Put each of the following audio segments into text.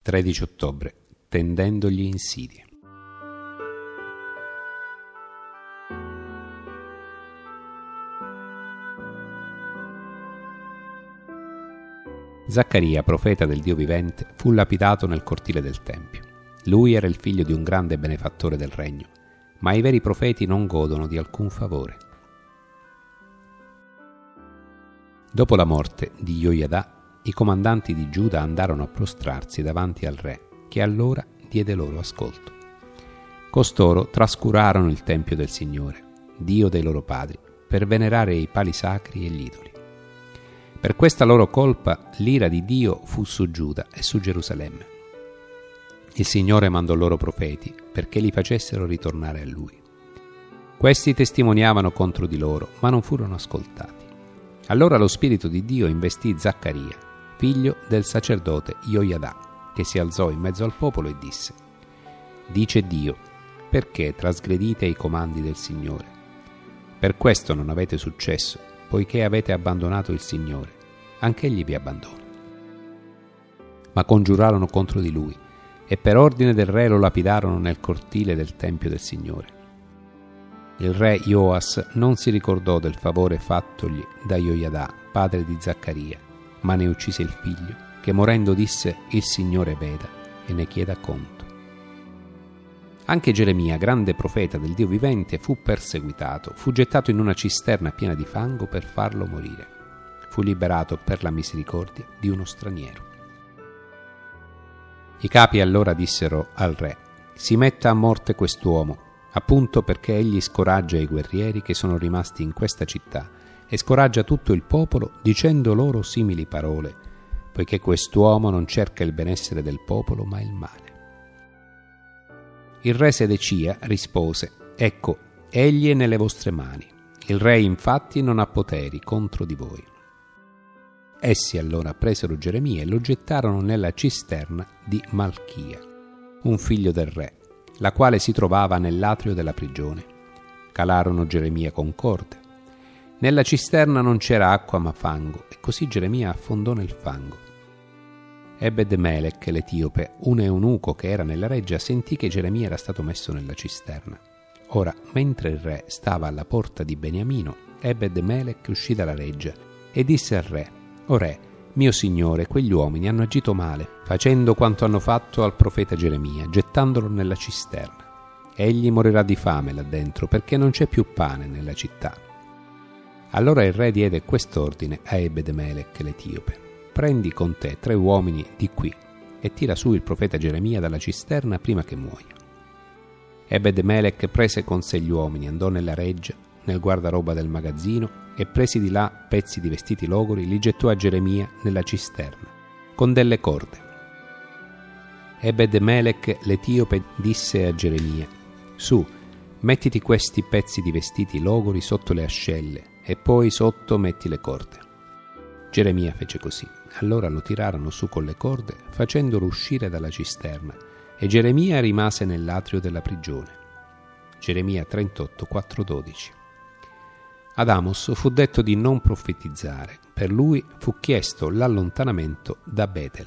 13 ottobre. Tendendo gli insidie. Zaccaria, profeta del Dio vivente, fu lapidato nel cortile del Tempio. Lui era il figlio di un grande benefattore del regno, ma i veri profeti non godono di alcun favore. Dopo la morte di Joiada, i comandanti di Giuda andarono a prostrarsi davanti al re, che allora diede loro ascolto. Costoro trascurarono il Tempio del Signore, Dio dei loro padri, per venerare i pali sacri e gli idoli. Per questa loro colpa l'ira di Dio fu su Giuda e su Gerusalemme. Il Signore mandò loro profeti perché li facessero ritornare a Lui. Questi testimoniavano contro di loro, ma non furono ascoltati. Allora lo Spirito di Dio investì Zaccaria, figlio del sacerdote Joiada, che si alzò in mezzo al popolo e disse: «Dice Dio, perché trasgredite i comandi del Signore? Per questo non avete successo, poiché avete abbandonato il Signore, anch'Egli vi abbandona». Ma congiurarono contro di lui, e per ordine del re lo lapidarono nel cortile del Tempio del Signore. Il re Joas non si ricordò del favore fattogli da Joiada, padre di Zaccaria, ma ne uccise il figlio, che morendo disse: «Il Signore veda e ne chieda conto». Anche Geremia, grande profeta del Dio vivente, fu perseguitato, fu gettato in una cisterna piena di fango per farlo morire. Fu liberato per la misericordia di uno straniero. I capi allora dissero al re: «Si metta a morte quest'uomo, appunto perché egli scoraggia i guerrieri che sono rimasti in questa città e scoraggia tutto il popolo dicendo loro simili parole, poiché quest'uomo non cerca il benessere del popolo ma il male». Il re Sedecia rispose: «Ecco, egli è nelle vostre mani. Il re infatti non ha poteri contro di voi». Essi allora presero Geremia e lo gettarono nella cisterna di Malchia, un figlio del re, la quale si trovava nell'atrio della prigione. Calarono Geremia con corde. Nella cisterna non c'era acqua ma fango, e così Geremia affondò nel fango. Ebed-Melech l'Etiope, un eunuco che era nella reggia, sentì che Geremia era stato messo nella cisterna. Ora, mentre il re stava alla porta di Beniamino, Ebed-Melech uscì dalla reggia e disse al re: «O re, mio signore, quegli uomini hanno agito male, facendo quanto hanno fatto al profeta Geremia, gettandolo nella cisterna. Egli morirà di fame là dentro, perché non c'è più pane nella città». Allora il re diede quest'ordine a Ebed-Melech l'Etiope: «Prendi con te 3 uomini di qui e tira su il profeta Geremia dalla cisterna prima che muoia». Ebed-Melech prese con sé gli uomini, andò nella reggia, nel guardaroba del magazzino, e presi di là pezzi di vestiti logori, li gettò a Geremia nella cisterna, con delle corde. Ebed-Melech l'Etiope disse a Geremia: «Su, mettiti questi pezzi di vestiti logori sotto le ascelle, e poi sotto metti le corde». Geremia fece così. Allora lo tirarono su con le corde, facendolo uscire dalla cisterna, e Geremia rimase nell'atrio della prigione. Geremia 38, 4-12. Ad Amos fu detto di non profetizzare. Per lui fu chiesto l'allontanamento da Betel.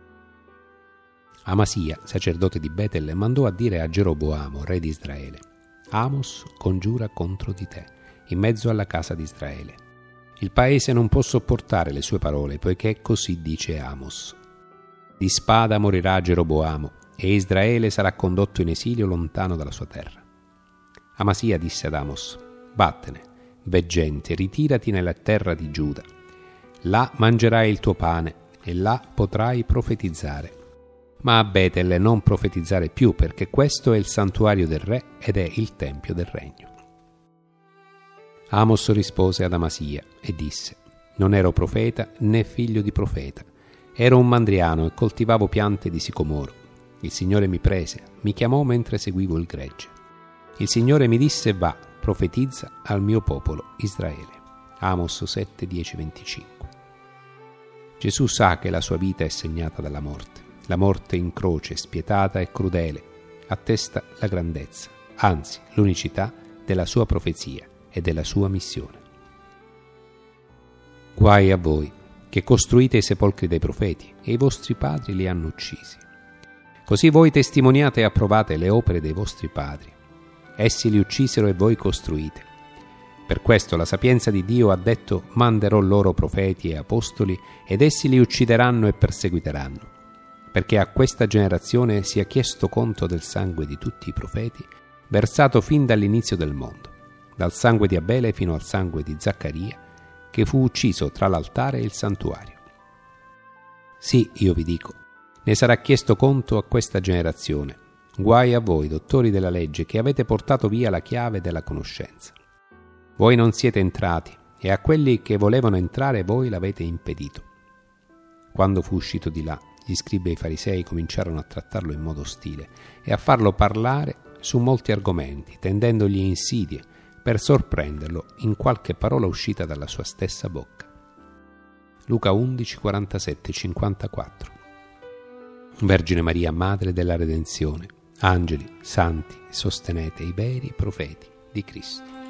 Amasia, sacerdote di Betel, mandò a dire a Geroboamo, re di Israele: «Amos congiura contro di te, in mezzo alla casa di Israele. Il paese non può sopportare le sue parole, poiché così dice Amos: di spada morirà Geroboamo, e Israele sarà condotto in esilio lontano dalla sua terra». Amasia disse ad Amos: «Vattene, veggente, ritirati nella terra di Giuda. Là mangerai il tuo pane, e là potrai profetizzare. Ma a Betel non profetizzare più, perché questo è il santuario del re ed è il tempio del regno». Amos rispose ad Amasia e disse: «Non ero profeta né figlio di profeta. Ero un mandriano e coltivavo piante di sicomoro. Il Signore mi prese, mi chiamò mentre seguivo il gregge. Il Signore mi disse: va, profetizza al mio popolo Israele». Amos 7, 10-25. Gesù sa che la sua vita è segnata dalla morte. La morte in croce, spietata e crudele, attesta la grandezza, anzi l'unicità della sua profezia e della sua missione. Guai a voi, che costruite i sepolcri dei profeti, e i vostri padri li hanno uccisi. Così voi testimoniate e approvate le opere dei vostri padri. Essi li uccisero e voi costruite. Per questo la sapienza di Dio ha detto: manderò loro profeti e apostoli, ed essi li uccideranno e perseguiteranno, perché a questa generazione sia chiesto conto del sangue di tutti i profeti, versato fin dall'inizio del mondo, dal sangue di Abele fino al sangue di Zaccaria, che fu ucciso tra l'altare e il santuario. Sì, io vi dico, ne sarà chiesto conto a questa generazione. Guai a voi, dottori della legge, che avete portato via la chiave della conoscenza. Voi non siete entrati, e a quelli che volevano entrare voi l'avete impedito. Quando fu uscito di là, gli scribi e i farisei cominciarono a trattarlo in modo ostile e a farlo parlare su molti argomenti, tendendogli insidie per sorprenderlo in qualche parola uscita dalla sua stessa bocca. Luca 11, 47, 54. Vergine Maria, Madre della Redenzione, angeli, santi, sostenete i veri profeti di Cristo.